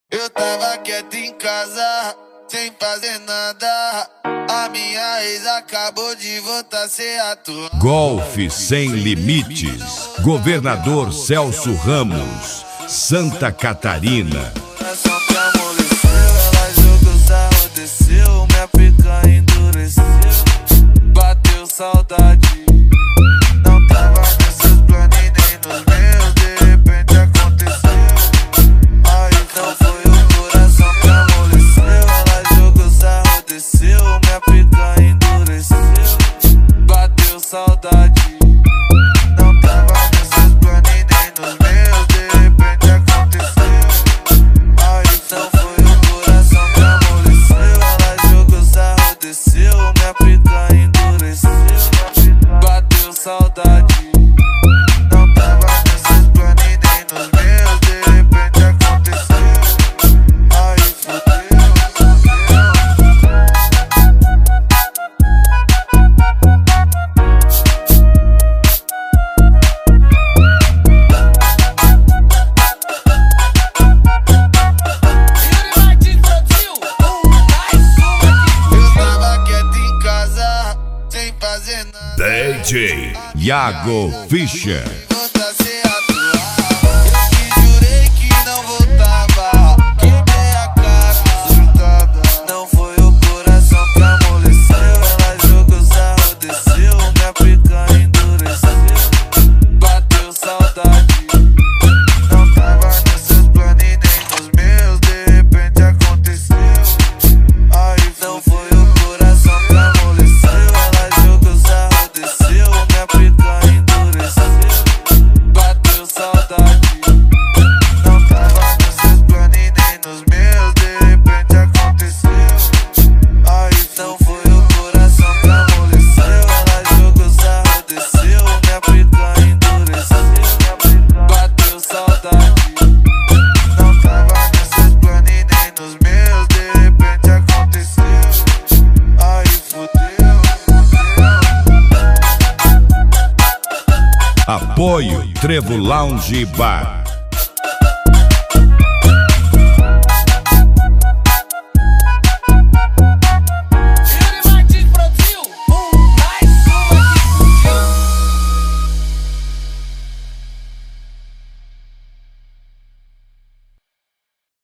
Eu tava quieto em casa, sem fazer nada. A minha ex acabou de voltar a ser atual. Golfe Sem Limites. Governador Celso Ramos, Santa Catarina. Coração que amoleceu, ela jogou sarro, desceu, minha pica endureceu. Bateu saudade. Não tava nos seus planos e nem nos meus, de repente aconteceu. Aí então foi o coração que amoleceu, ela jogou sarro, desceu, minha pica endureceu. Bateu saudade. Não tava nos seus planos e nem nos meus, de repente aconteceu. Aí então foi o coração que amoleceu, ela jogou sarro, desceu, minha pica endureceu. Bateu saudade. Não tava nos seus planos e nem nos meus, de repente aconteceu. Aí fudeu. Eu tava quieto em casa, sem fazer nada. DJ Iago Fischer. Volta a ser atual. Eu te jurei que não voltava. Quebrei a cara, surtada. Não foi o coração que amoleceu, ela jogou sarro, desceu, minha pica endureceu. Bateu saudade. Não tava nos seus planos e nem nos meus, de repente aconteceu. Aí não foi o coração que amoleceu, ela jogou sarro, desceu, minha pica endureceu. Bateu saudade. Não tava nos seus planos e nem nos meus, de repente aconteceu. Aí não foi o coração que amoleceu, ela jogou sarro, desceu, minha pica endureceu. Bateu saudade. Não tava nos seus planos e nem nos meus, de repente aconteceu. Aí fudeu. Apoio Trevo Lounge Bar.